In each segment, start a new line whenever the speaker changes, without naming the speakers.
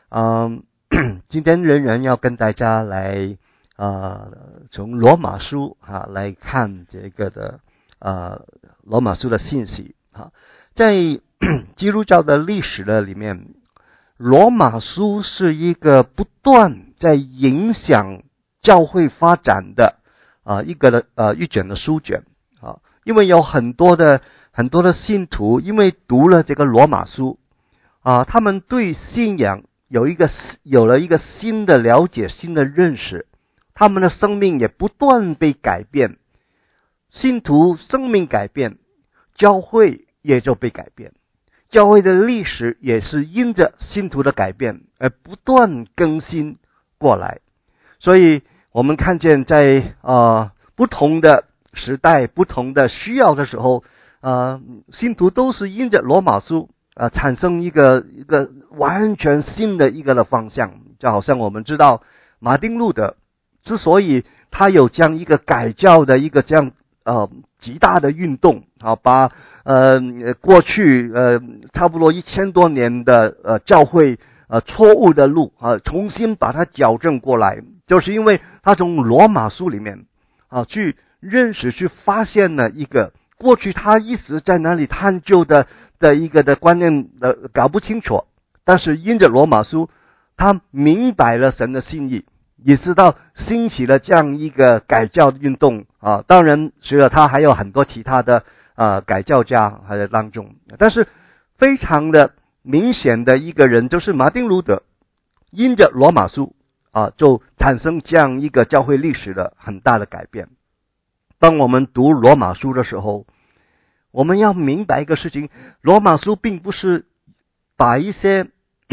嗯，今天仍然要跟大家来从罗马书来看这个的罗马书的信息在基督教的历史的里面，罗马书是一个不断在影响教会发展的一卷的书卷因为有很多的信徒因为读了这个罗马书他们对信仰有了一个新的了解，新的认识，他们的生命也不断被改变。信徒生命改变，教会也就被改变，教会的历史也是因着信徒的改变而不断更新过来。所以我们看见在不同的时代、不同的需要的时候信徒都是因着罗马书产生一个完全新的一个的方向。就好像我们知道马丁路德之所以他有这样一个改教的一个这样极大的运动把过去差不多1000多年的教会错误的路重新把它矫正过来，就是因为他从罗马书里面去认识、去发现了一个过去他一直在那里探究的一个的观念搞不清楚，但是因着罗马书他明白了神的心意，也知道兴起了这样一个改教运动当然除了他还有很多其他的改教家还在当中，但是非常的明显的一个人就是马丁路德，因着罗马书就产生这样一个教会历史的很大的改变。当我们读罗马书的时候，我们要明白一个事情，罗马书并不是把一些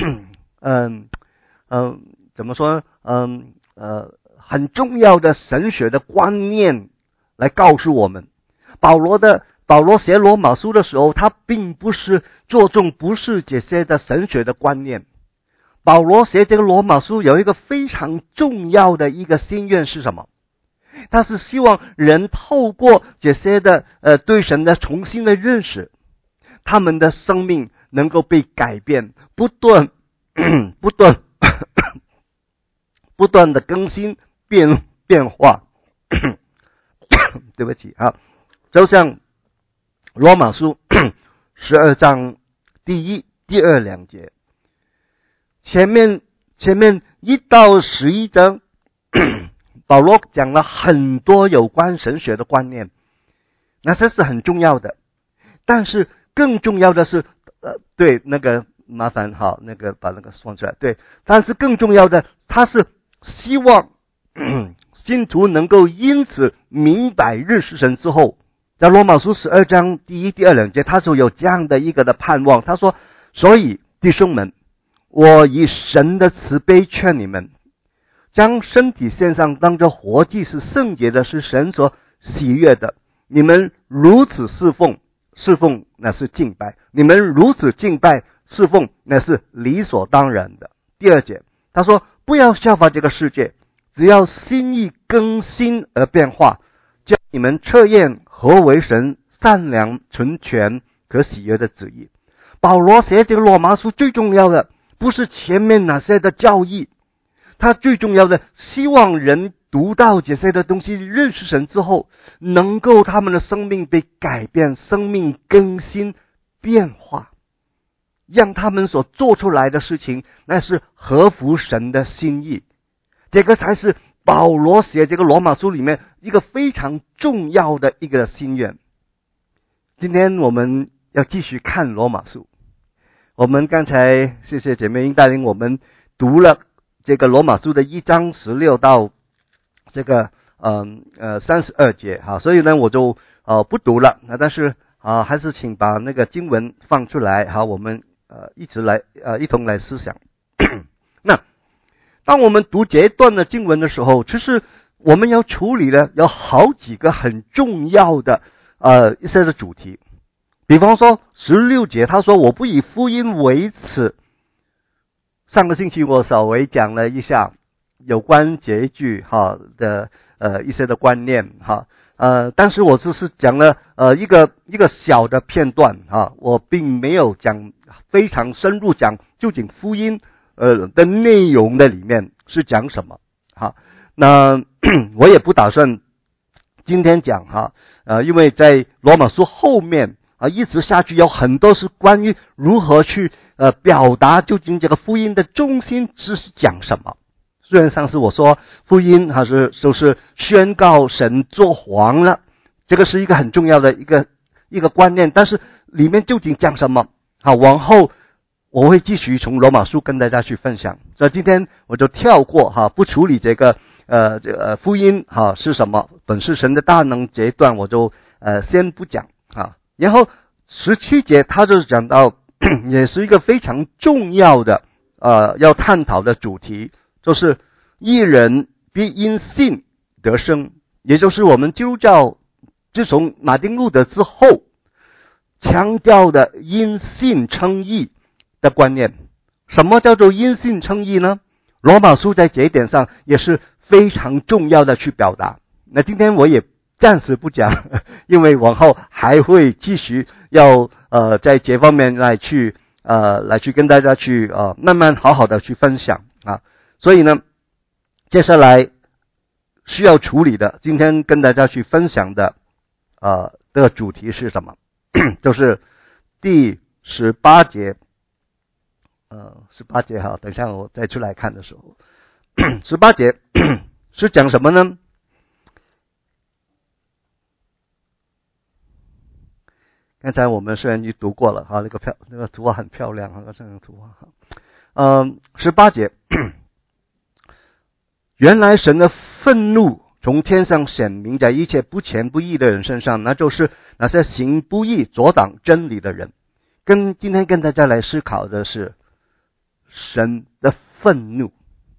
怎么说很重要的神学的观念来告诉我们。保罗写罗马书的时候，他并不是着重不是这些的神学的观念。保罗写这个罗马书有一个非常重要的一个心愿是什么？他是希望人透过这些的对神的重新的认识，他们的生命能够被改变，不断的更新变化对不起就像罗马书12章第1、第2两节，前面1到11章保罗讲了很多有关神学的观念，那这是很重要的。但是更重要的是对那个麻烦那个把那个放出来，对，但是更重要的他是希望信徒能够因此明白认识神之后，在罗马书12章第1、第2两节他就有这样的一个的盼望。他说，所以弟兄们，我以神的慈悲劝你们，将身体献上当作活祭，是圣洁的，是神所喜悦的。你们如此侍奉那是敬拜，你们如此敬拜侍奉那是理所当然的。第2节他说，不要效法这个世界，只要心意更新而变化，叫你们测验何为神善良、纯全、可喜悦的旨意。保罗写这个罗马书最重要的不是前面那些的教义，他最重要的希望人读到这些的东西，认识神之后，能够他们的生命被改变，生命更新变化，让他们所做出来的事情那是合乎神的心意。这个才是保罗写这个罗马书里面一个非常重要的一个心愿。今天我们要继续看罗马书，我们刚才谢谢姐妹英带领我们读了这个罗马书的1章16到这个32节所以呢我就不读了但是还是请把那个经文放出来我们一同来思想那当我们读这一段的经文的时候，其实我们要处理的有好几个很重要的一些的主题。比方说16节他说，我不以福音为耻。上个星期我稍微讲了一下有关这一句的一些的观念但是我只是讲了一个小的片段我并没有讲非常深入讲究竟福音的内容的里面是讲什么。好，那我也不打算今天讲哈，因为在罗马书后面一直下去有很多是关于如何去表达究竟这个福音的中心是讲什么。虽然上次我说福音还是就是宣告神做王了，这个是一个很重要的一个观念，但是里面究竟讲什么？好，往后我会继续从罗马书跟大家去分享。所以今天我就跳过哈，不处理这个福音哈是什么，本是神的大能这一段我就先不讲哈。然后17节他就讲到也是一个非常重要的要探讨的主题，就是义人必因信得生，也就是我们基督教自从马丁路德之后强调的因信称义的观念。什么叫做因信称义呢？罗马书在这一点上也是非常重要的去表达。那今天我也暂时不讲，因为往后还会继续要在这方面来去跟大家去慢慢好好的去分享啊。所以呢，接下来需要处理的，今天跟大家去分享的这个主题是什么？就是第18节，18节哈，等一下我再出来看的时候，18节是讲什么呢？刚才我们虽然已读过了哈，那个图画很漂亮哈，这个图画哈，18节，原来神的愤怒从天上显明在一切不虔不义的人身上，那就是那些行不义阻挡真理的人。今天跟大家来思考的是神的愤怒。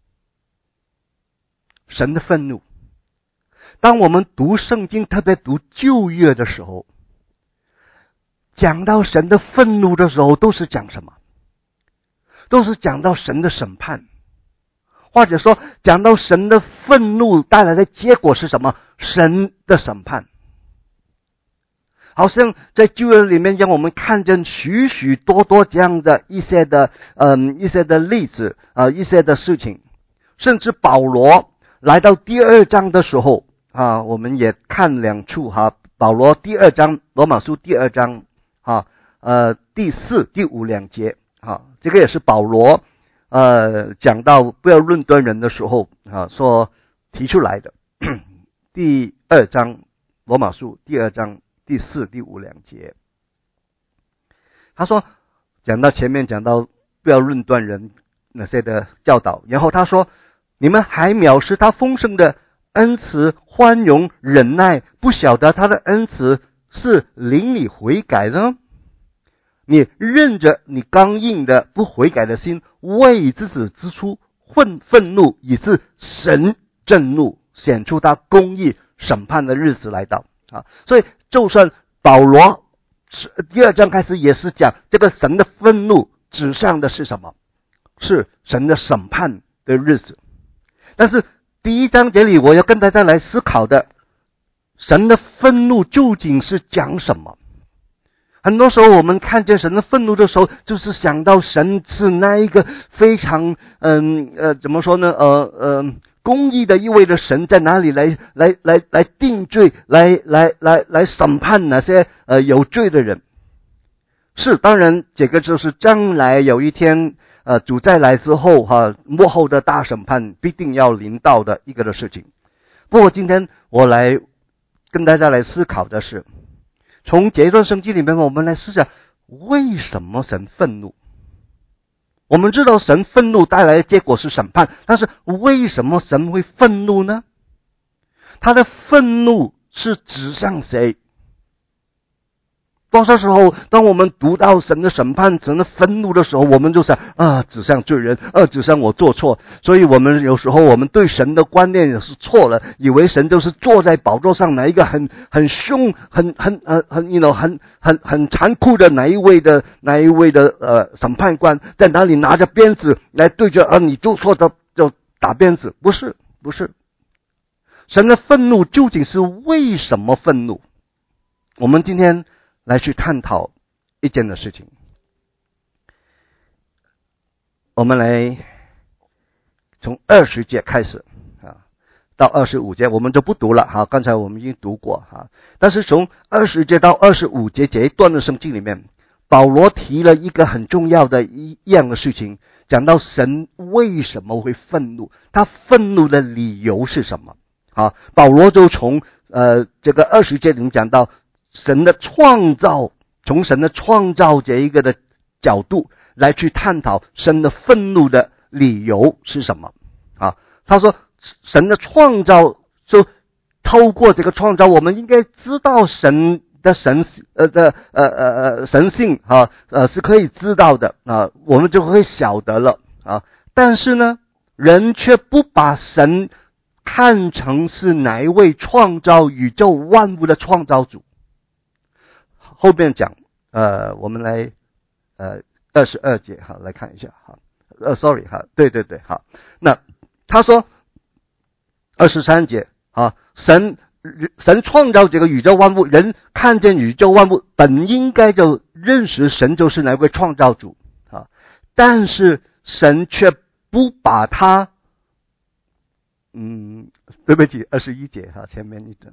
神的愤怒。当我们读圣经，特别读旧约的时候，讲到神的愤怒的时候，都是讲什么？都是讲到神的审判，或者说讲到神的愤怒带来的结果是什么？神的审判。好像在旧约里面让我们看见许许多多这样的一些的例子一些的事情。甚至保罗来到第2章的时候我们也看2处保罗第2章，罗马书第2章第4、第5两节这个也是保罗讲到不要论断人的时候所提出来的。第2章罗马书第2章第4、第5两节，他说讲到前面讲到不要论断人那些的教导，然后他说你们还藐视他丰盛的恩慈、宽容、忍耐，不晓得他的恩慈是领你悔改的。你任着你刚硬的不悔改的心，为自己之初愤怒，以致神震怒，显出他公义审判的日子来到所以就算保罗第2章开始也是讲这个神的愤怒指向的是什么？是神的审判的日子。但是第1章节里我要跟大家来思考的，神的愤怒究竟是讲什么？很多时候我们看见神的愤怒的时候，就是想到神是那一个非常怎么说呢公义的一位的神，在哪里来定罪，来审判那些有罪的人。是，当然这个就是将来有一天主再来之后末后的大审判必定要临到的一个的事情。不过今天我来跟大家来思考的是，从这段圣经里面我们来思想为什么神愤怒。我们知道神愤怒带来的结果是审判，但是为什么神会愤怒呢？他的愤怒是指向谁？多少时候当我们读到神的审判、神的愤怒的时候，我们就想指向罪人，指向我做错。所以我们有时候我们对神的观念也是错了，以为神就是坐在宝座上哪一个很凶、很残酷的哪一位的审判官，在哪里拿着鞭子来对着你做错的就打鞭子。不是。神的愤怒究竟是为什么愤怒？我们今天来去探讨一件的事情。 我们来从20节开始到25节，我们就不读了刚才我们已经读过但是从20节到25节这一段的圣经里面，保罗提了一个很重要的一样的事情，讲到神为什么会愤怒，他愤怒的理由是什么保罗就从这个20节里面讲到神的创造，从神的创造这一个的角度来去探讨神的愤怒的理由是什么他说神的创造，就透过这个创造，我们应该知道神的神性是可以知道的我们就会晓得了但是呢，人却不把神看成是哪一位创造宇宙万物的创造主。后面讲我们来22节来看一下sorry 对那他说23节神创造这个宇宙万物，人看见宇宙万物本应该就认识神就是那位创造主但是神却不把他对不起21节前面一阵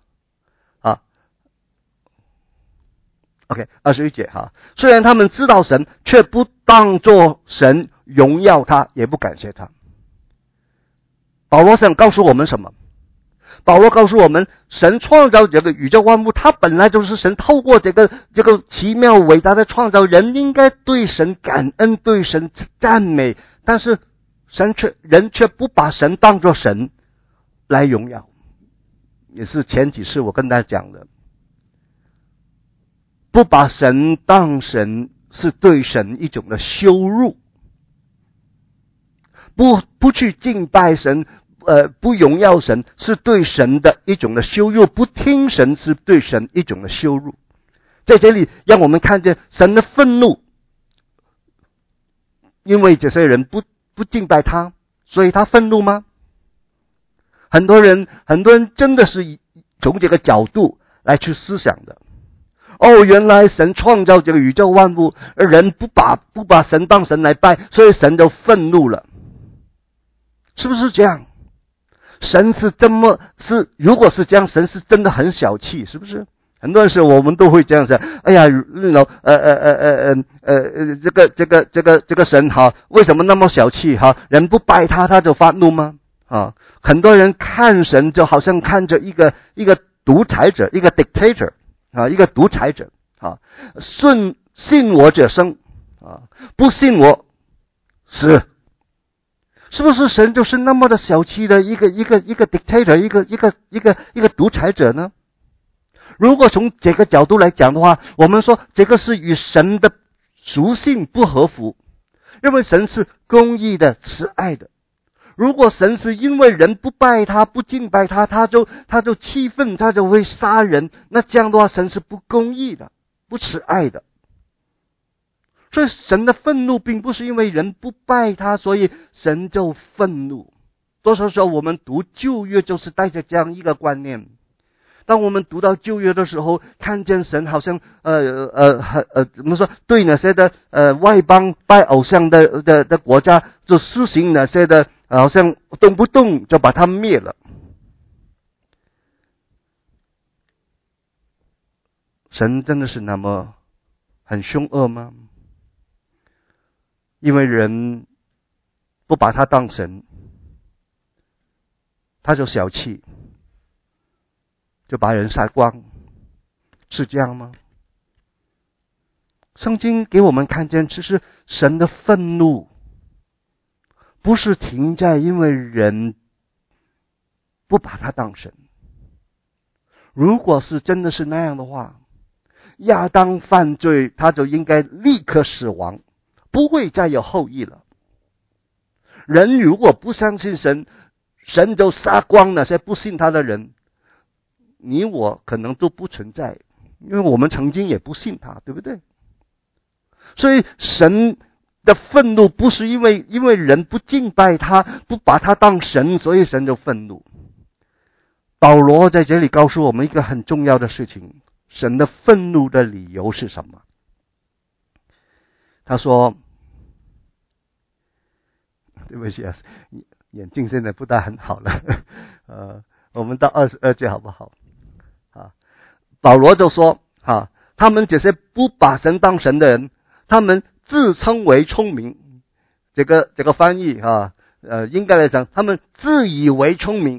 OK 21节虽然他们知道神，却不当作神荣耀他，也不感谢他。保罗想告诉我们什么？保罗告诉我们，神创造这个宇宙万物，他本来就是神透过这个奇妙伟大的创造，人应该对神感恩，对神赞美，但是人却不把神当作神来荣耀。也是前几次我跟大家讲的，不把神当神是对神一种的羞辱，不去敬拜神不荣耀神是对神的一种的羞辱，不听神是对神一种的羞辱。在这里让我们看见神的愤怒，因为这些人不敬拜他，所以他愤怒吗？很多人真的是从这个角度来去思想的。原来神创造这个宇宙万物，而人不把神当神来拜，所以神就愤怒了，是不是这样？神如果是这样，神是真的很小气，是不是？很多时候我们都会这样想，哎呀，这个神为什么那么小气人不拜他，他就发怒吗？很多人看神就好像看着一个独裁者，一个 dictator一个独裁者信我者生不信我死。是不是神就是那么的小气的一个 dictator， 一个独裁者呢？如果从这个角度来讲的话，我们说这个是与神的属性不合符，认为神是公义的、慈爱的。如果神是因为人不拜他、不敬拜他，他就气愤，他就会杀人，那这样的话，神是不公义的、不慈爱的。所以神的愤怒并不是因为人不拜他，所以神就愤怒。多少时候我们读旧约就是带着这样一个观念，当我们读到旧约的时候，看见神好像怎么说，对那些的外邦拜偶像的国家就施行那些的好像动不动就把他灭了。神真的是那么很凶恶吗？因为人不把他当神，他就小气，就把人杀光，是这样吗？圣经给我们看见，其实神的愤怒不是停在因为人不把他当神。如果是真的是那样的话，亚当犯罪，他就应该立刻死亡，不会再有后裔了。人如果不相信神，神就杀光那些不信他的人，你我可能都不存在，因为我们曾经也不信他，对不对？所以神的愤怒不是因为人不敬拜他，不把他当神，所以神就愤怒。保罗在这里告诉我们一个很重要的事情，神的愤怒的理由是什么？他说对不起啊，眼镜现在不大很好了。我们到22节好不好？保罗就说他们这些不把神当神的人，他们自称为聪明。这个翻译应该来讲，他们自以为聪明。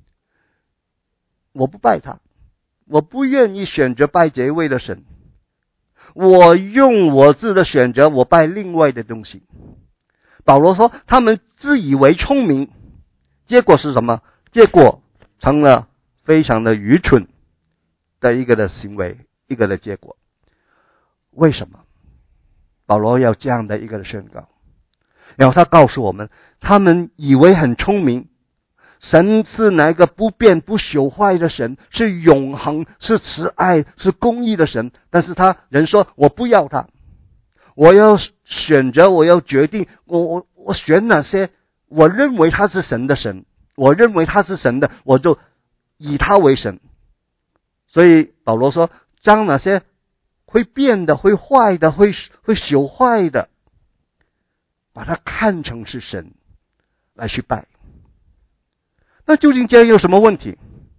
我不拜他，我不愿意选择拜这一位的神，我用我自己的选择，我拜另外的东西。保罗说他们自以为聪明，结果是什么？结果成了非常的愚蠢的一个的行为，一个的结果。为什么保罗要这样的一个的宣告？然后他告诉我们，他们以为很聪明，神是哪一个不变不朽坏的神，是永恒，是慈爱，是公义的神。但是人说我不要他，我要选择，我要决定，我选哪些我认为他是神的神，我认为他是神的，我就以他为神。所以保罗说，将那些会变的、会坏的、会朽坏的，把它看成是神来去拜。那究竟这样有什么问题？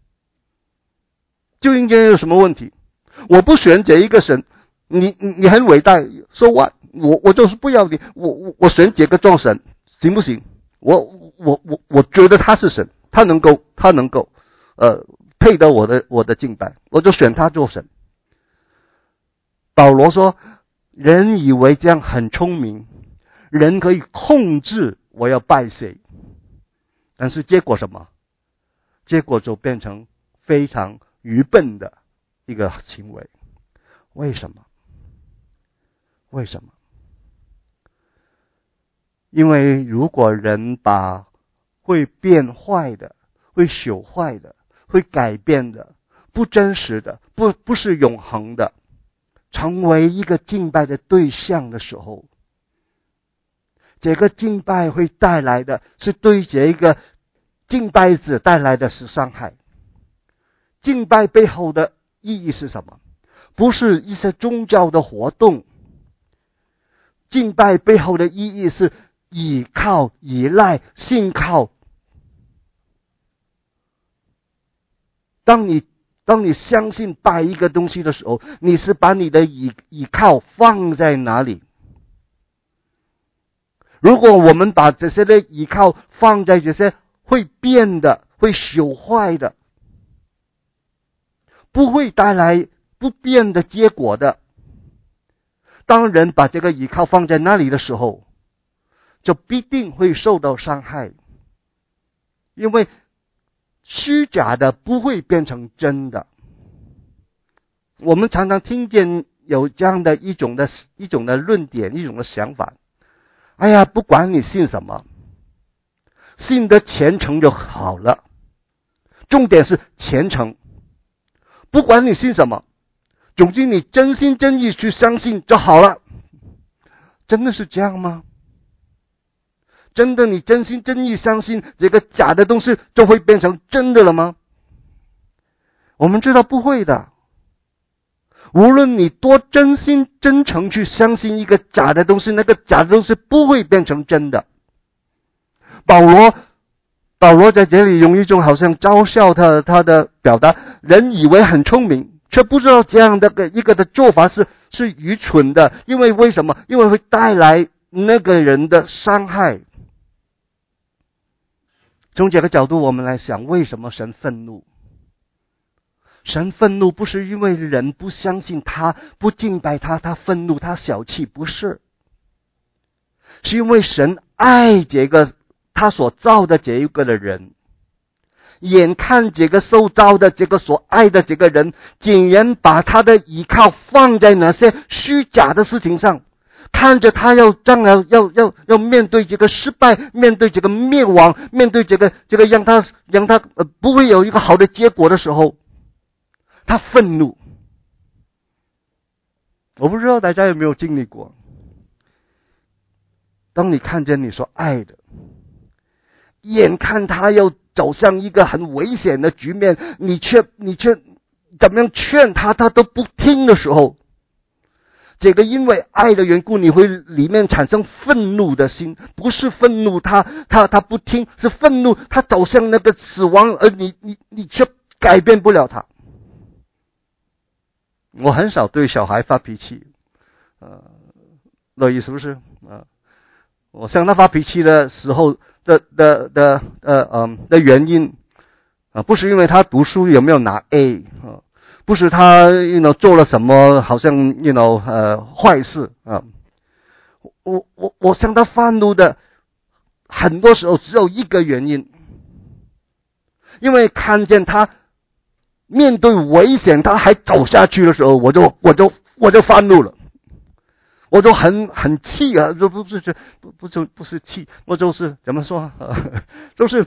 究竟这样有什么问题？我不选这一个神，你很伟大，so what？我就是不要你，我选这个做神，行不行？我觉得他是神，他能够配得我的敬拜，我就选他做神。保罗说，人以为这样很聪明，人可以控制我要拜谁，但是结果什么？结果就变成非常愚笨的一个行为。为什么？为什么？因为如果人把会变坏的、会朽坏的、会改变的、不真实的、不是永恒的，成为一个敬拜的对象的时候，这个敬拜会带来的是对这一个敬拜者带来的是伤害。敬拜背后的意义是什么？不是一些宗教的活动，敬拜背后的意义是倚靠、依赖、信靠。当你相信拜一个东西的时候，你是把你的倚靠放在哪里？如果我们把这些的倚靠放在这些会变的、会朽坏的、不会带来不变的结果的，当人把这个倚靠放在那里的时候，就必定会受到伤害。因为虚假的不会变成真的。我们常常听见有这样的一种的论点，一种的想法。哎呀，不管你信什么，信得虔诚就好了。重点是虔诚。不管你信什么，总之你真心真意去相信就好了。真的是这样吗？真的你真心真意相信这个假的东西就会变成真的了吗？我们知道不会的。无论你多真心真诚去相信一个假的东西，那个假的东西不会变成真的。保罗在这里用一种好像嘲笑他的表达，人以为很聪明，却不知道这样的一个的做法是愚蠢的。因为为什么？因为会带来那个人的伤害。从这个角度我们来想，为什么神愤怒？神愤怒不是因为人不相信他，不敬拜他，他愤怒，他小气，不是。是因为神爱这个他所造的这一个的人，眼看这个受造的这个所爱的这个人，竟然把他的依靠放在那些虚假的事情上，看着他将来要面对这个失败，面对这个灭亡，面对这个让他不会有一个好的结果的时候，他愤怒。我不知道大家有没有经历过，当你看见你所爱的，眼看他要走向一个很危险的局面，你却怎么样劝他，他都不听的时候， 这个因为爱的缘故，你会里面产生愤怒的心，不是愤怒他不听，是愤怒他走向那个死亡，而你却改变不了他。我很少对小孩发脾气，乐意是不是？我向他发脾气的时候的原因不是因为他读书有没有拿 A 不是他做了什么好像坏事我向他发怒的很多时候只有一个原因，因为看见他面对危险他还走下去的时候，我就发怒了，我就很气啊，不是气，我就是怎么说就是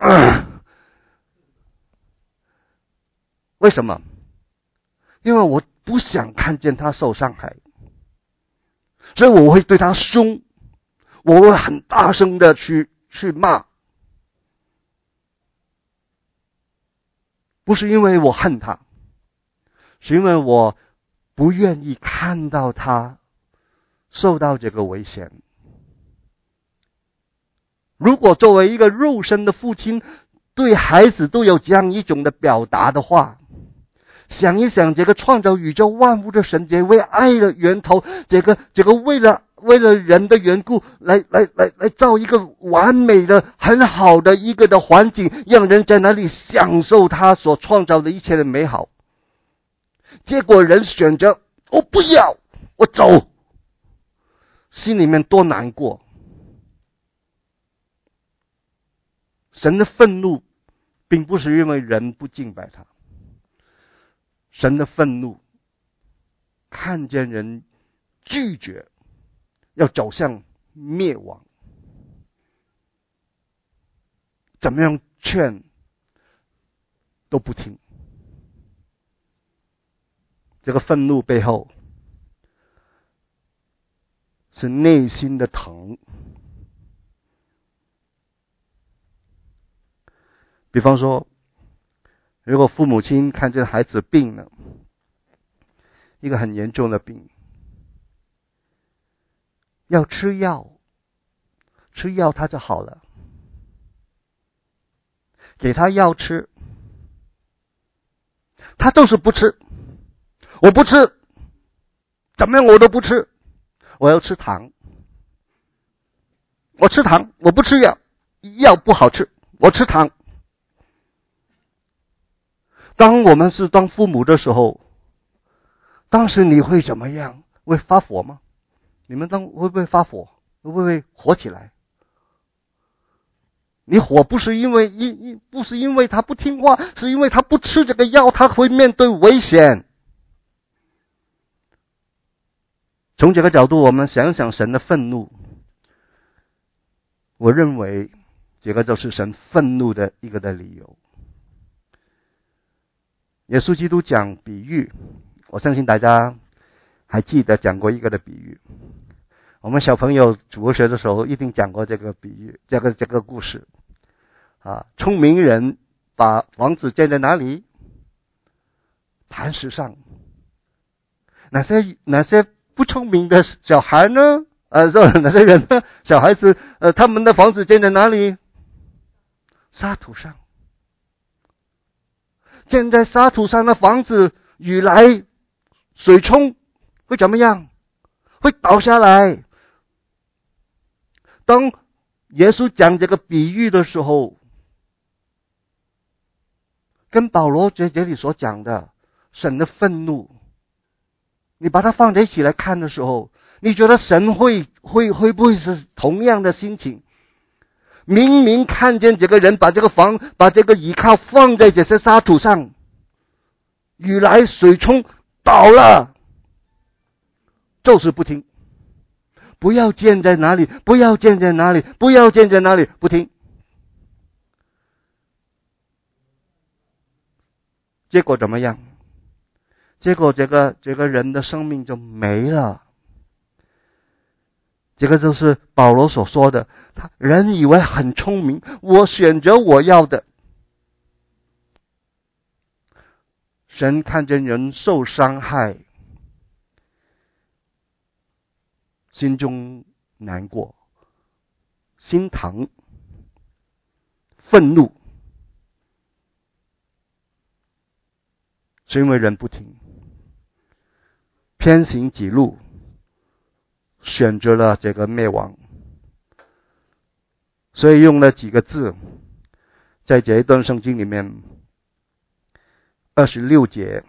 为什么？因为我不想看见他受伤害，所以我会对他凶，我会很大声的去骂，不是因为我恨他，是因为我不愿意看到他受到这个危险。如果作为一个肉身的父亲对孩子都有这样一种的表达的话，想一想这个创造宇宙万物的神，这位爱的源头，这个为了人的缘故来造一个完美的很好的一个的环境，让人在那里享受他所创造的一切的美好。结果人选择我不要，我走，心里面多难过。神的愤怒并不是因为人不敬拜他，神的愤怒看见人拒绝要走向灭亡，怎么样劝都不听。这个愤怒背后是内心的疼。比方说，如果父母亲看见孩子病了，一个很严重的病，要吃药他就好了，给他药吃，他就是不吃，我不吃，怎么样我都不吃，我要吃糖，我吃糖，我不吃药，药不好吃，我吃糖。当我们是当父母的时候，当时你会怎么样？会发火吗？你们会不会发火？会不会火起来？你火不是因为他不听话，是因为他不吃这个药，他会面对危险。从这个角度我们想想神的愤怒，我认为这个就是神愤怒的一个的理由。耶稣基督讲比喻，我相信大家还记得讲过一个的比喻，我们小朋友主日学的时候一定讲过这个比喻，这个故事聪明人把房子建在哪里？磐石上。哪些不聪明的小孩呢？哪些人呢？小孩子他们的房子建在哪里？沙土上。建在沙土上的房子，雨来水冲会怎么样？会倒下来。当耶稣讲这个比喻的时候，跟保罗在这里所讲的神的愤怒，你把它放在一起来看的时候，你觉得神会不会是同样的心情？明明看见这个人把这个倚靠放在这些沙土上，雨来水冲倒了，就是不听，不要建在哪里，不要建在哪里，不要建在哪里，不听。结果怎么样？结果这个人的生命就没了。这个就是保罗所说的，人以为很聪明，我选择我要的。神看见人受伤害， 心中难过、心疼、愤怒，是因为人不听，偏行己路，选择了这个灭亡。所以用了几个字，在这一段圣经里面，26节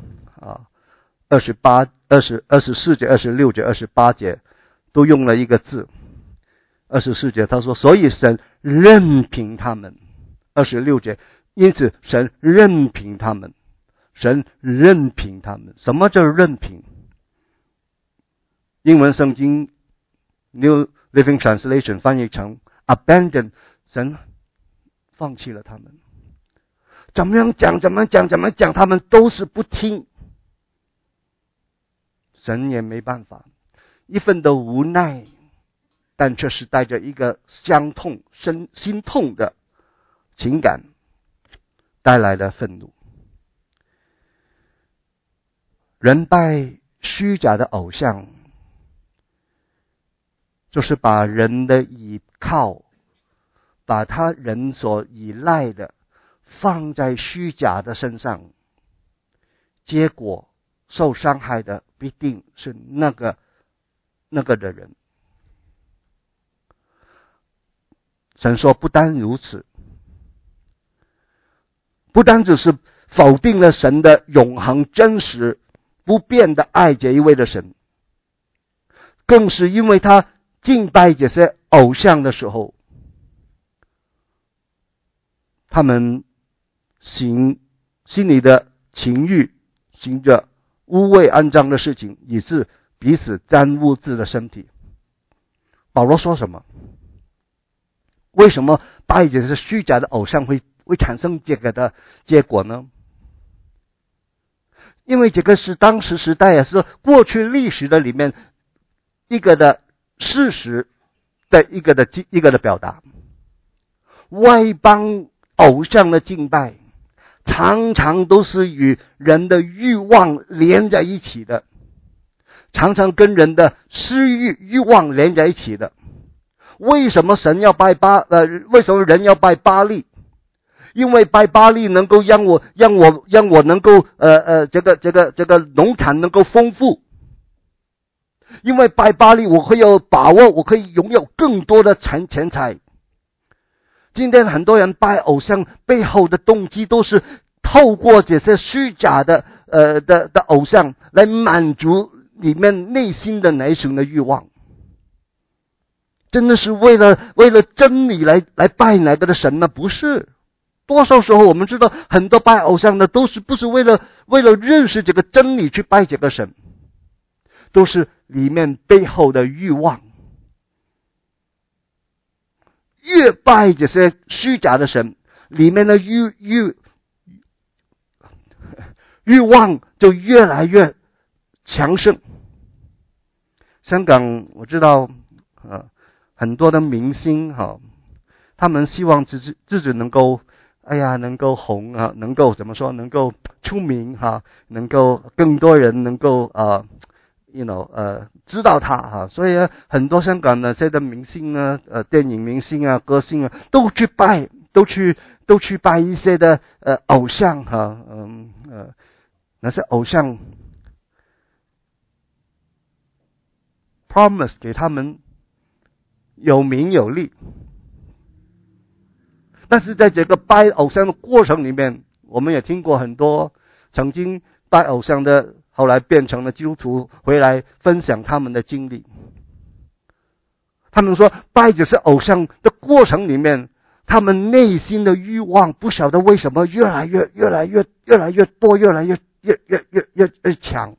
24节、26节、28节都用了一个字。24节他说，所以神任凭他们。26节，因此神任凭他们。神任凭他们。什么叫任凭？英文圣经 New Living Translation 翻译成 abandon， 神放弃了他们。怎么样讲，他们都是不听。神也没办法，一份的无奈，但却是带着一个伤痛、心痛的情感，带来了愤怒。人拜虚假的偶像，就是把人的依靠，把他人所依赖的放在虚假的身上，结果受伤害的必定是那个的人。神说不单如此，不单只是否定了神的永恒真实不变的爱这一位的神，更是因为他敬拜这些偶像的时候，他们心里的情欲，行着污秽肮脏的事情，以致彼此沾污自己的身体。保罗说什么？为什么拜这些虚假的偶像会产生这个的结果呢？因为这个是当时时代，也是过去历史的里面一个的事实的一个的表达。外邦偶像的敬拜常常都是与人的欲望连在一起的，常常跟人的私欲望连在一起的。为什么人要拜巴力？因为拜巴力能够让我能够这个农产能够丰富。因为拜巴力我会有把握，我可以拥有更多的钱财。今天很多人拜偶像背后的动机都是透过这些虚假的偶像来满足里面内心的哪一种的欲望。真的是为了真理来拜哪个的神吗？不是。多少时候我们知道很多拜偶像的都是不是为了认识这个真理去拜这个神，都是里面背后的欲望。越拜这些虚假的神，里面的欲望就越来越强盛。香港我知道很多的明星他们希望自己能够能够红能够怎么说，能够出名能够更多人能够知道他所以很多香港的这些明星电影明星歌星都去拜一些的偶像那些偶像 promise 给他们有名有利。但是在这个拜偶像的过程里面，我们也听过很多曾经拜偶像的后来变成了基督徒回来分享他们的经历。他们说拜这些偶像的过程里面，他们内心的欲望不晓得为什么越来越多，越来越强。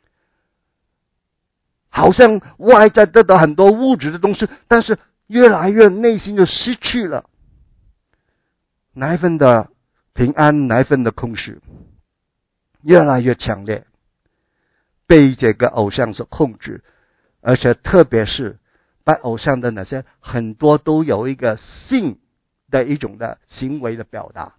好像外在得到很多物质的东西，但是越来越内心就失去了那一份的平安，那一份的空虚，越来越强烈，被这个偶像所控制。而且特别是拜偶像的那些很多都有一个性的一种的行为的表达。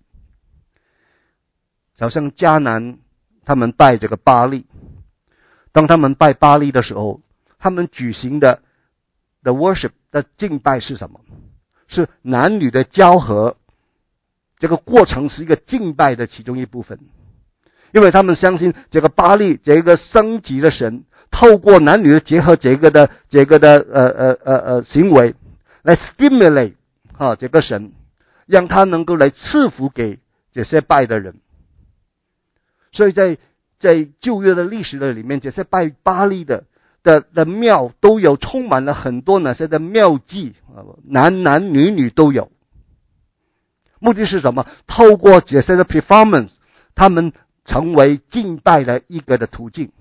好像迦南他们拜这个巴力，当他们拜巴力的时候， 他们举行的 worship 的敬拜是什么？是男女的交合，这个过程是一个敬拜的其中一部分。因为他们相信这个巴力，这个升级的神，透过男女的结合这个的行为来 stimulate 这个神，让他能够来赐福给这些拜的人。所以在旧约的历史的里面，这些拜巴力的庙都有充满了很多那些的庙祭，男男女女都有。目的是什么？透过这些的 performance， 他们成为敬拜的一个的途径。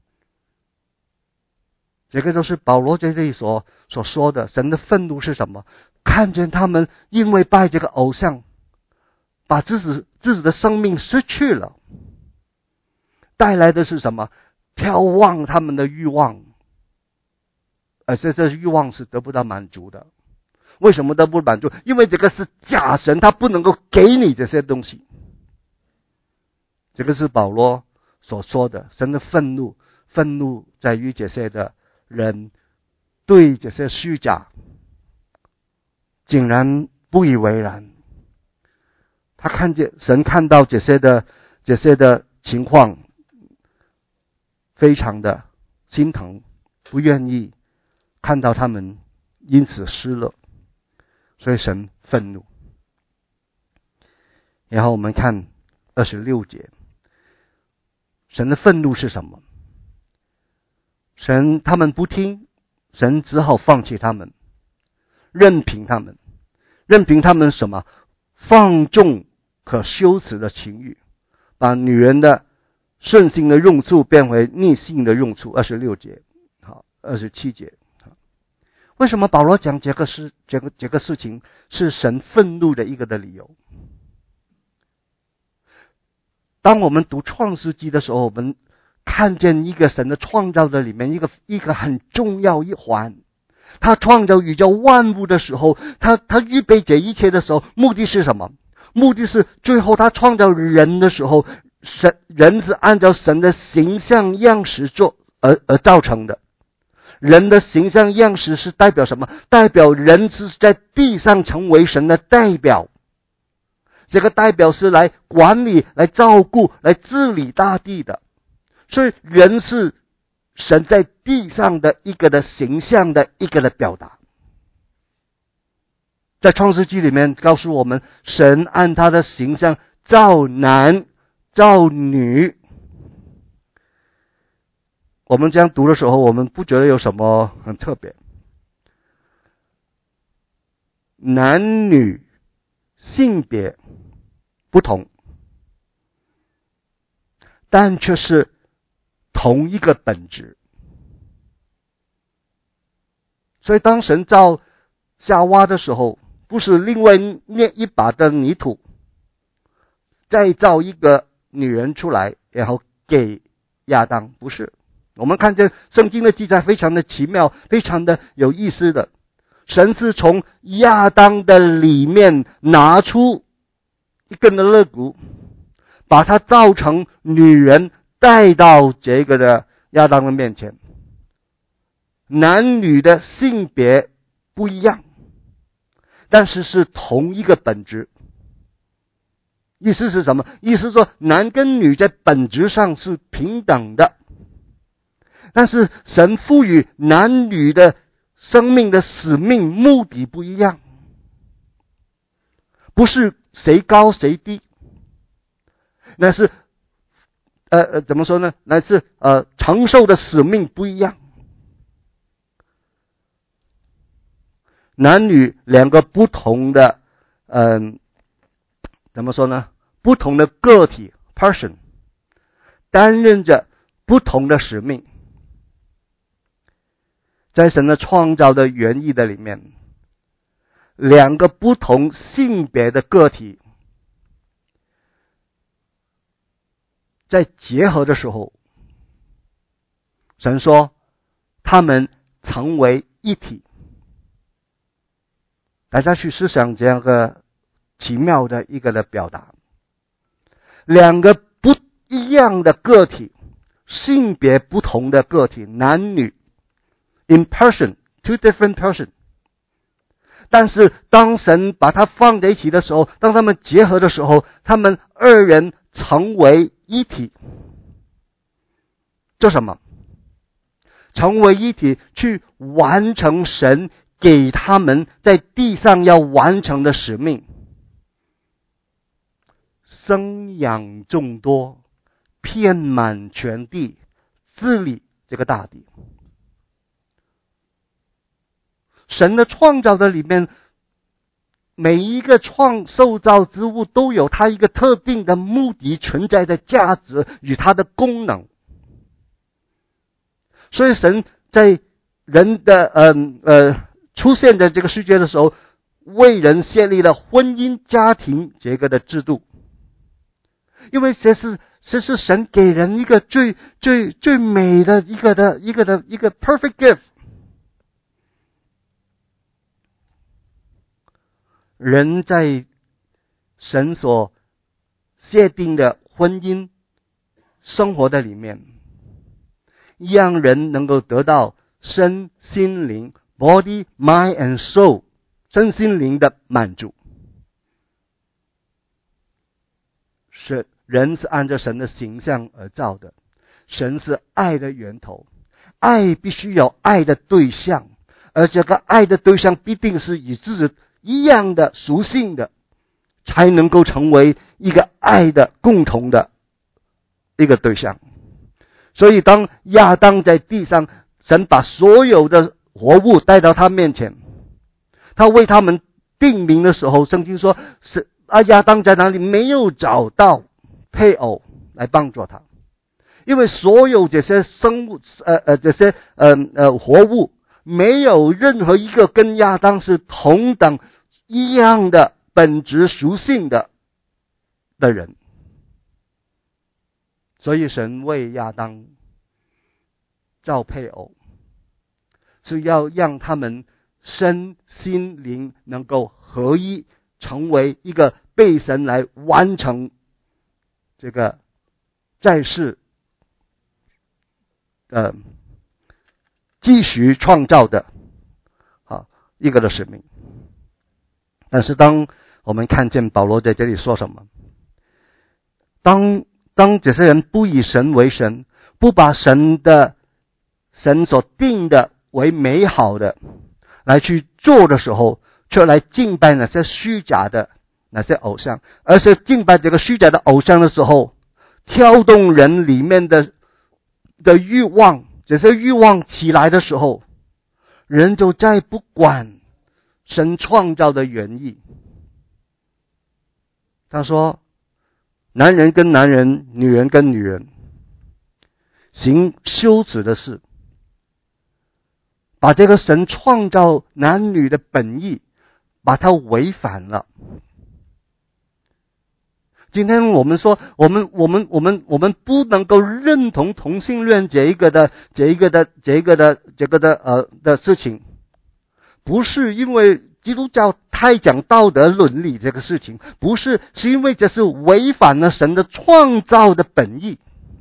这个就是保罗在这里所说的，神的愤怒是什么？看见他们因为拜这个偶像，把自己的生命失去了，带来的是什么？眺望他们的欲望，而且这欲望是得不到满足的。为什么得不到满足？因为这个是假神，他不能够给你这些东西。这个是保罗所说的，神的愤怒在于这些的人对这些虚假竟然不以为然。神看到这些的情况，非常的心疼，不愿意看到他们因此失乐，所以神愤怒。然后我们看26节，神的愤怒是什么？他们不听，神只好放弃他们，任凭他们什么？放纵可羞耻的情欲，把女人的顺性的用处变为逆性的用处。26节，好，27节。为什么保罗讲这个事情是神愤怒的一个的理由？当我们读创世纪的时候，我们看见一个神的创造的里面一个很重要一环。他创造宇宙万物的时候，他预备这一切的时候，目的是什么？目的是最后他创造人的时候，人是按照神的形象样式而造成的。人的形象样式是代表什么？代表人是在地上成为神的代表。这个代表是来管理、来照顾、来治理大地的。所以人是神在地上的一个的形象的一个的表达。在创世纪里面告诉我们，神按他的形象造男造女。我们这样读的时候，我们不觉得有什么很特别。男女性别不同，但却是同一个本质。所以当神造夏娃的时候，不是另外捏一把的泥土，再造一个女人出来，然后给亚当，不是。我们看见圣经的记载非常的奇妙，非常的有意思的。神是从亚当的里面拿出一根的肋骨，把它造成女人，带到这个的亚当的面前。男女的性别不一样，但是是同一个本质。意思是什么？意思是说男跟女在本质上是平等的，但是神赋予男女的生命的使命目的不一样，不是谁高谁低，那是怎么说呢？那是承受的使命不一样。男女两个不同的怎么说呢？不同的个体 person 担任着不同的使命。在神的创造的原意的里面，两个不同性别的个体在结合的时候，神说他们成为一体。大家去思想这样个奇妙的一个的表达。两个不一样的个体，性别不同的个体，男女， in person, two different person。但是当神把它放在一起的时候，当他们结合的时候，他们二人成为一体。做什么？成为一体，去完成神给他们在地上要完成的使命。生养众多，遍满全地，治理这个大地。神的创造的里面，每一个受造之物都有它一个特定的目的存在的价值与它的功能。所以神在人的出现在这个世界的时候，为人设立了婚姻家庭这个的制度，因为这是神给人一个最美的一个 perfect gift。人在神所设定的婚姻生活的里面，让人能够得到身心灵 body, mind and soul 身心灵的满足。人是按照神的形象而造的，神是爱的源头，爱必须有爱的对象，而这个爱的对象必定是与自己一样的属性的，才能够成为一个爱的共同的一个对象。所以当亚当在地上，神把所有的活物带到他面前，他为他们定名的时候，圣经说亚当在哪里没有找到配偶来帮助他，因为所有这些生物这些活物没有任何一个跟亚当是同等一样的本质属性的人。所以神为亚当造配偶，是要让他们身心灵能够合一，成为一个被神来完成这个在世继续创造的一个的使命。但是当我们看见保罗在这里说什么，当这些人不以神为神，不把神所定的为美好的来去做的时候，却来敬拜那些虚假的那些偶像，而是敬拜这个虚假的偶像的时候，挑动人里面的欲望，这些欲望起来的时候，人就再不管神创造的原意。他说男人跟男人，女人跟女人，行羞耻的事，把这个神创造男女的本意把它违反了。今天我们说我们不能够认同同性恋这一个的事情，不是因为基督教太讲道德伦理这个事情，不是，是因为这是违反了神的创造的本意。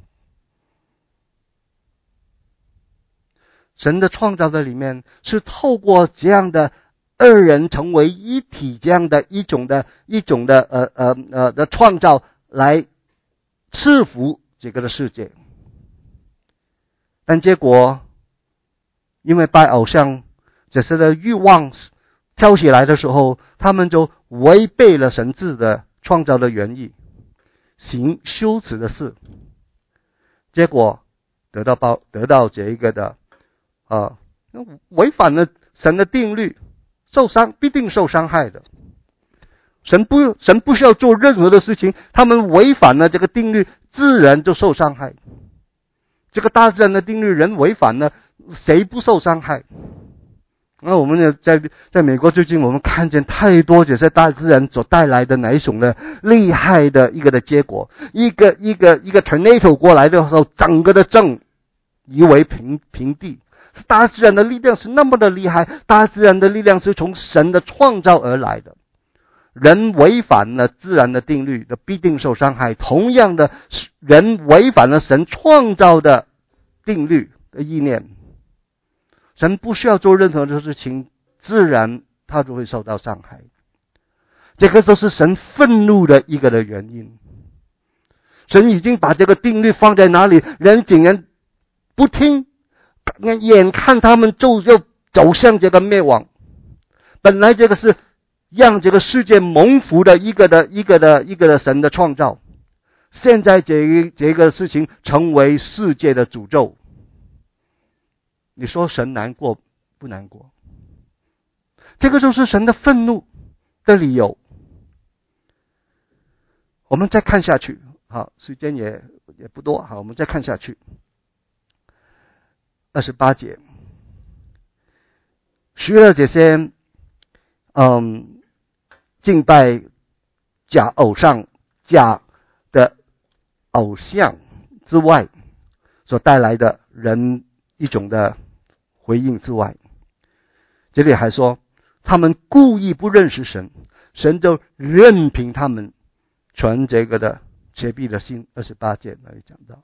神的创造的里面是透过这样的二人成为一体这样的一种的创造来赐福这个的世界。但结果因为拜偶像这些的欲望跳起来的时候，他们就违背了神自的创造的原意，行羞耻的事，结果得到这一个的违反了神的定律，必定受伤害的。神不需要做任何的事情，他们违反了这个定律，自然就受伤害。这个大自然的定律，人违反了，谁不受伤害？那我们在美国最近，我们看见太多这些大自然所带来的哪一种的厉害的一个的结果，一个 tornado 过来的时候，整个的镇夷为平地。大自然的力量是那么的厉害，大自然的力量是从神的创造而来的。人违反了自然的定律的，必定受伤害。同样的，人违反了神创造的定律的意念， 神不需要做任何的事情，自然他就会受到伤害。这个都是神愤怒的一个的原因。神已经把这个定律放在哪里，人竟然不听，眼看他们就走向这个灭亡。本来这个是让这个世界蒙福的一个的神的创造，现在这个事情成为世界的诅咒。你说神难过不难过？这个就是神的愤怒的理由。我们再看下去，好，时间也不多，好，我们再看下去。28节，除了这些敬拜假的偶像之外，所带来的人一种的回应之外，这里还说他们故意不认识神，神就任凭他们存这个的邪僻的心。28节那里讲到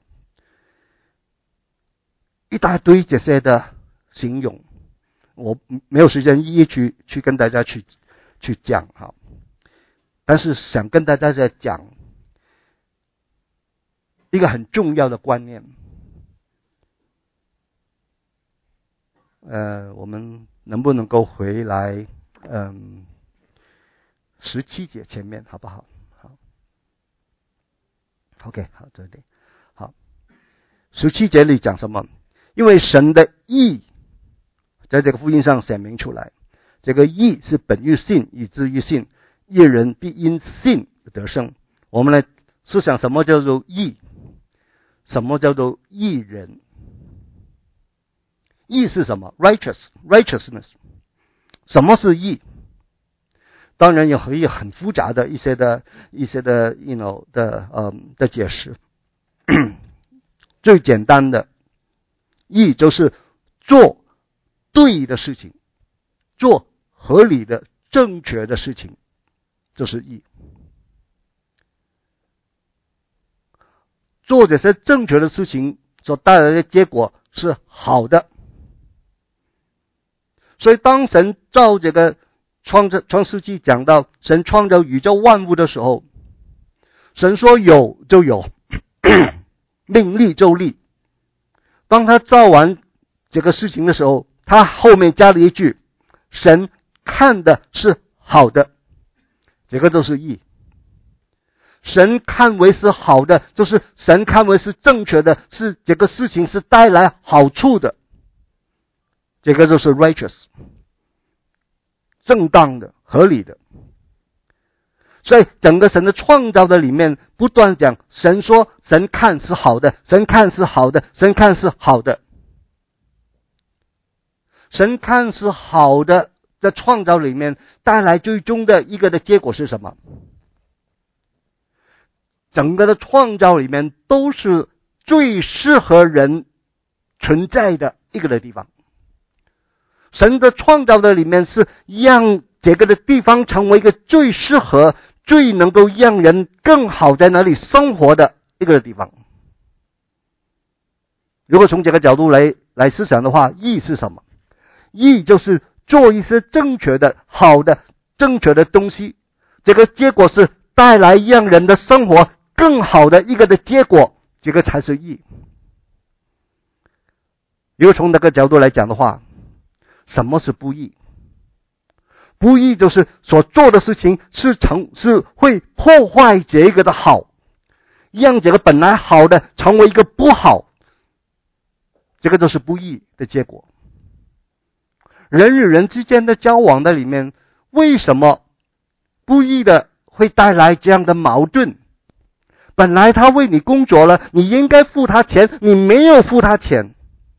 一大堆这些的形容，我没有时间一一去跟大家去讲哈，但是想跟大家在讲一个很重要的观念。我们能不能够回来17节前面好不好？好 ，OK， 好，这里好。17节里讲什么？因为神的义在这个福音上显明出来，这个义是本于信，以至于信，义人必因信得生。我们来思想什么叫做义，什么叫做义人？义是什么 ？righteousness。什么是义？当然有可以很复杂的一些的 的解释。最简单的义就是做对的事情，做合理的正确的事情，就是义。做这些正确的事情所带来的结果是好的。所以当神照这个创世纪讲到神创造宇宙万物的时候，神说有就有，命立就立。当他造完这个事情的时候，他后面加了一句，神看的是好的。这个就是义。神看为是好的，就是神看为是正确的，是这个事情是带来好处的，这个就是 righteous， 正当的，合理的。所以整个神的创造的里面不断讲，神说神看是好的，神看是好的，神看是好的。神看是好的在创造里面带来最终的一个的结果是什么？整个的创造里面都是最适合人存在的一个的地方。神的创造的里面是让这个的地方成为一个最适合、最能够让人更好在那里生活的一个地方。如果从这个角度来思想的话，义是什么？义就是做一些正确的、好的、正确的东西，这个结果是带来让人的生活更好的一个的结果，这个才是义。如果从那个角度来讲的话，什么是不义？不义就是所做的事情是会破坏这个的好，让这个本来好的成为一个不好，这个就是不义的结果。人与人之间的交往的里面，为什么不义的会带来这样的矛盾？本来他为你工作了，你应该付他钱，你没有付他钱，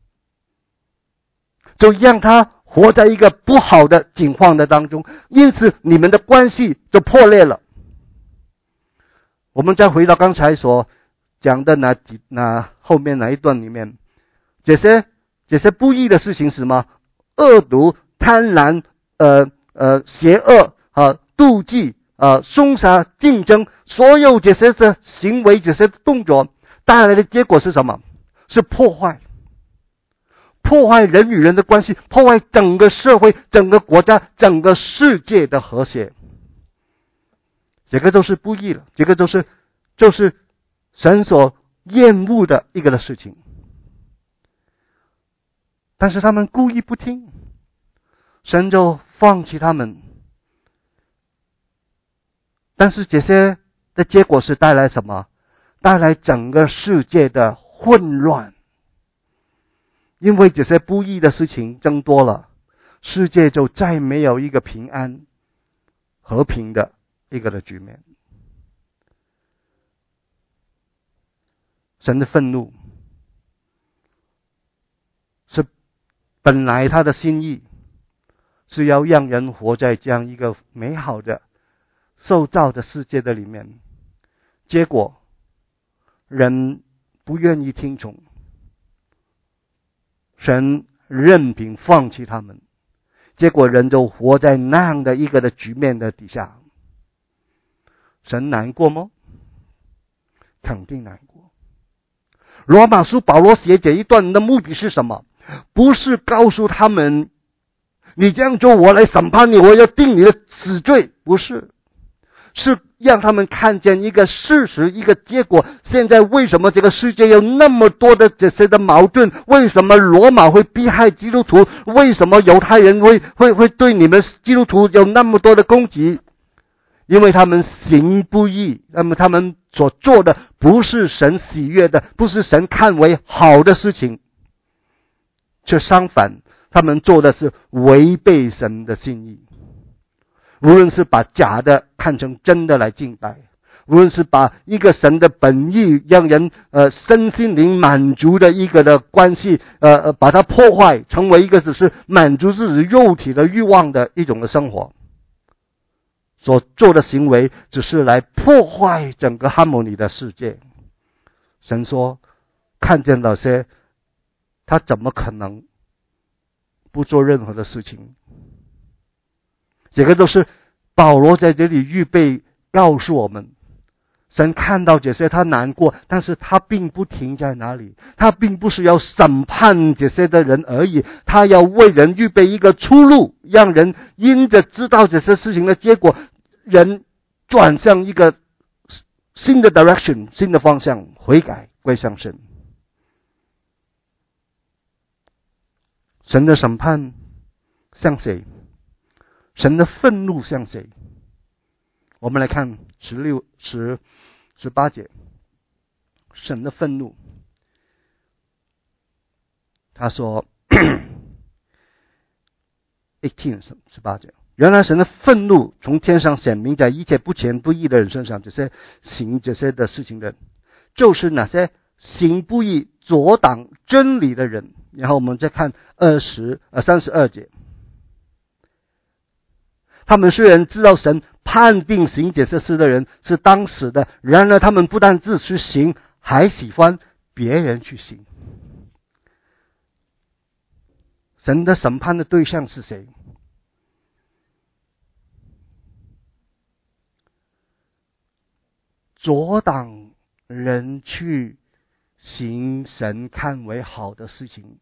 就让他活在一个不好的境况的当中，因此你们的关系就破裂了。我们再回到刚才所讲的那后面那一段里面，这些不义的事情是什么？恶毒、贪婪、邪恶、妒忌、凶杀、竞争，所有这些的行为、这些动作带来的结果是什么？是破坏。 破坏人与人的关系，破坏整个社会、整个国家、整个世界的和谐。这个都是不义了，这个就是神所厌恶的一个的事情。但是他们故意不听，神就放弃他们。但是这些的结果是带来什么？带来整个世界的混乱。因为这些不义的事情增多了，世界就再没有一个平安、和平的一个的局面。神的愤怒是本来他的心意是要让人活在这样一个美好的受造的世界的里面，结果人不愿意听从，神任凭放弃他们，结果人就活在那样的一个的局面的底下。神难过吗？肯定难过。罗马书保罗写这一段的目的是什么？不是告诉他们你这样做我来审判你，我要定你的死罪，不是，是让他们看见一个事实，一个结果。现在为什么这个世界有那么多的这些的矛盾？为什么罗马会逼害基督徒？为什么犹太人会对你们基督徒有那么多的攻击？因为他们行不义，那么他们所做的不是神喜悦的，不是神看为好的事情，却相反，他们做的是违背神的心意。无论是把假的看成真的来敬拜，无论是把一个神的本意让人身心灵满足的一个的关系把它破坏，成为一个只是满足自己肉体的欲望的一种的生活，所做的行为只是来破坏整个哈姆尼的世界。神说看见那些，他怎么可能不做任何的事情？这个都是保罗在这里预备告诉我们，神看到这些他难过，但是他并不停在哪里，他并不是要审判这些的人而已，他要为人预备一个出路，让人因着知道这些事情的结果，人转向一个新的 direction， 新的方向，悔改归向神。神的审判向谁？神的愤怒向谁？我们来看16、18节，神的愤怒。他说18 18节，原来神的愤怒从天上显明在一切不虔不义的人身上，这些行这些的事情的人，就是那些行不义阻挡真理的人。然后我们再看32节，他们虽然知道神判定行这些事的人是当死的，然而他们不但自去行，还喜欢别人去行。神的审判的对象是谁？阻挡人去行神看为好的事情，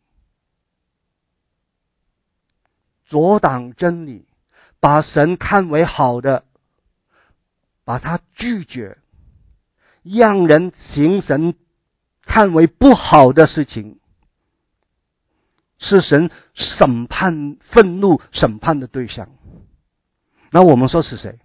阻挡真理，把神看为好的把它拒绝，让人行神看为不好的事情，是神审判愤怒审判的对象。那我们说是谁？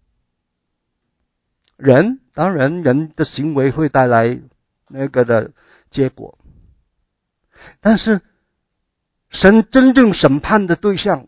人，当然人的行为会带来那个的结果，但是神真正审判的对象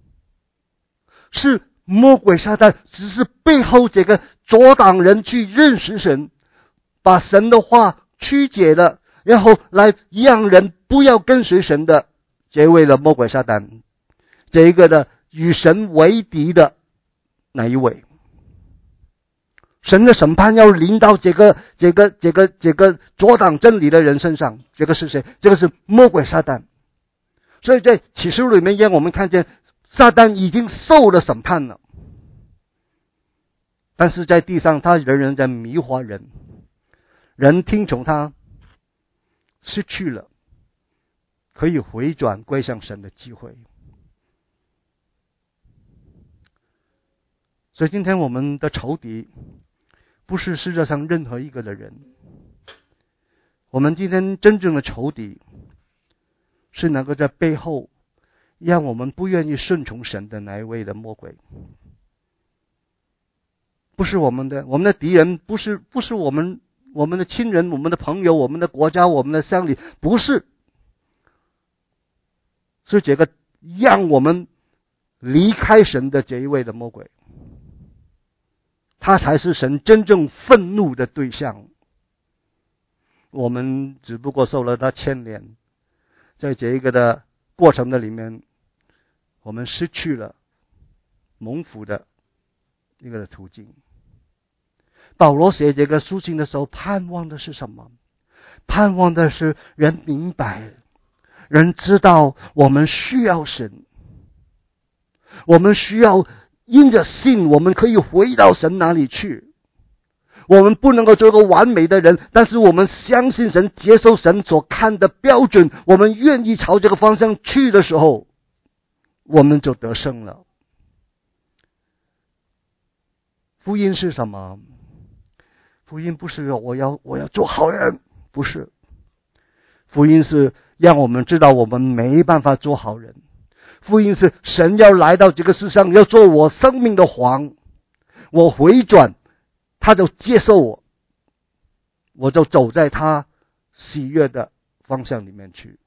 是魔鬼撒旦，只是背后这个阻挡人去认识神，把神的话曲解了，然后来让人不要跟随神的这位的魔鬼撒旦，这一个的与神为敌的那一位。神的审判要临到这个阻挡真理的人身上，这个是谁？这个是魔鬼撒旦。所以在启示录里面让我们看见撒旦已经受了审判了，但是在地上他仍然在迷惑人，人听从他失去了， 可以回转归向神的机会。所以今天我们的仇敌不是世界上任何一个的人，我们今天真正的仇敌是那个在背后让我们不愿意顺从神的那一位的魔鬼。不是我们的敌人，不是我们的亲人，我们的朋友，我们的国家，我们的乡里，不是，是这个让我们离开神的这一位的魔鬼，他才是神真正愤怒的对象。我们只不过受了他牵连，在这一个的过程的里面，我们失去了蒙福的一个的途径。保罗写这个书信的时候，盼望的是什么？盼望的是人明白，人知道我们需要神，我们需要因着信，我们可以回到神那里去。我们不能够做个完美的人，但是我们相信神，接受神所看的标准，我们愿意朝这个方向去的时候，我们就得胜了。福音是什么？福音不是我要做好人，不是。福音是让我们知道我们没办法做好人。福音是神要来到这个世上，要做我生命的王，我回转，他就接受我，我就走在他喜悦的方向里面去。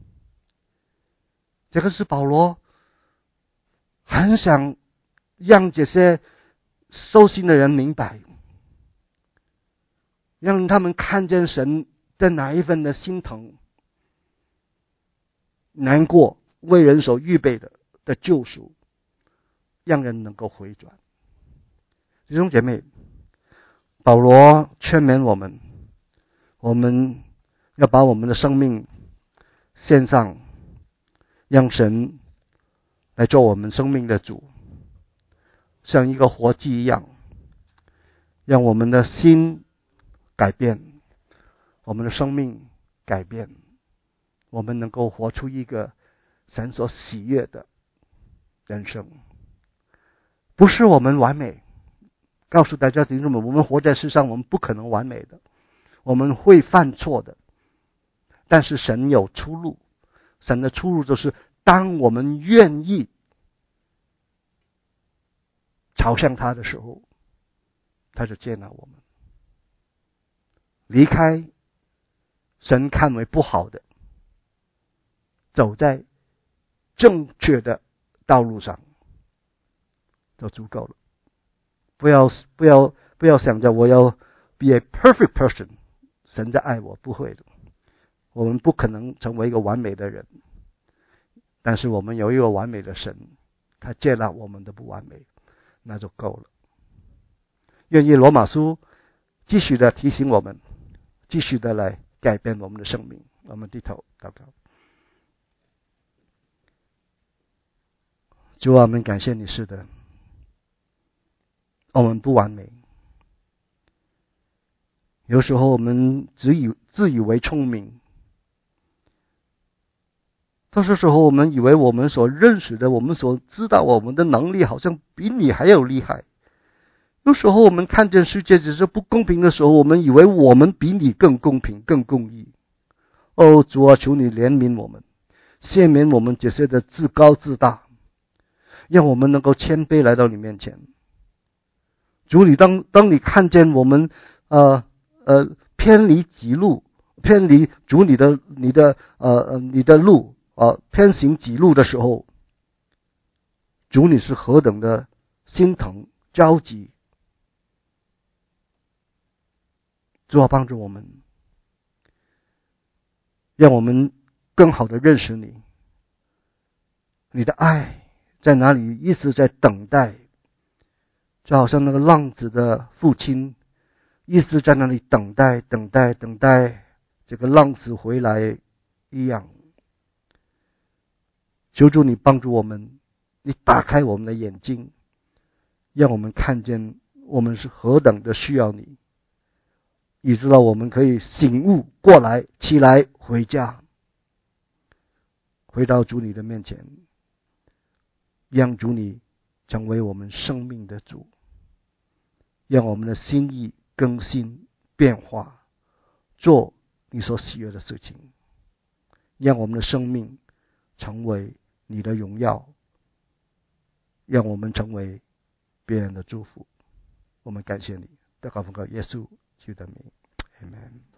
这个是保罗很想让这些受信的人明白，让他们看见神的哪一份的心疼、难过，为人所预备的救赎，让人能够回转。弟兄姐妹，保罗劝勉我们，我们要把我们的生命献上，让神来做我们生命的主，像一个活祭一样，让我们的心改变，我们的生命改变，我们能够活出一个神所喜悦的人生。不是我们完美，告诉大家弟兄们，我们活在世上，我们不可能完美的，我们会犯错的，但是神有出路。神的出路就是当我们愿意朝向他的时候，他就接纳我们。离开神看为不好的，走在正确的道路上就足够了。不要想着我要 be a perfect person， 神在爱我，不会的。我们不可能成为一个完美的人，但是我们有一个完美的神，他接纳我们的不完美，那就够了。愿意罗马书继续的提醒我们，继续的来改变我们的生命。我们低头祷告。主啊，我们感谢你，是的，我们不完美，有时候我们自以为聪明，有些时候我们以为我们所认识的，我们所知道我们的能力好像比你还要厉害。有时候我们看见世界只是不公平的时候，我们以为我们比你更公平更公义。哦，主啊，求你怜悯我们，赦免我们这些的自高自大，让我们能够谦卑来到你面前。主，你当你看见我们偏离己路，偏离主你的路偏行己路的时候，主你是何等的心疼着急。主啊，帮助我们，让我们更好的认识你，你的爱在哪里，一直在等待，就好像那个浪子的父亲一直在那里等待这个浪子回来一样。求主你帮助我们，你打开我们的眼睛，让我们看见我们是何等的需要你，以致到我们可以醒悟过来，起来回家。 回到主你的面前，让主你成为我们生命的主，让我们的心意更新变化，做你所喜悦的事情，让我们的生命成为你的荣耀，让我们成为别人的祝福。我们感谢你，祷告奉靠耶稣基督的名， Amen。